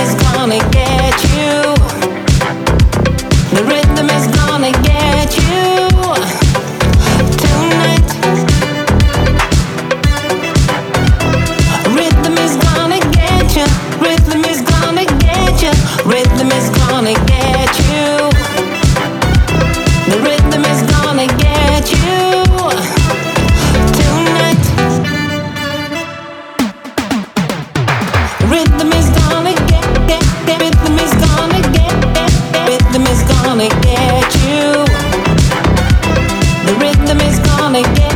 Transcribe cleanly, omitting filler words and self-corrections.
is gonna get you. The rhythm is gonna get you tonight. Rhythm is gonna get you. Rhythm is gonna get you. Rhythm is gonna get you. The rhythm is gonna get you tonight. Rhythm is gonna get. Rhythm is gonna get. Rhythm is gonna get you. The rhythm is gonna get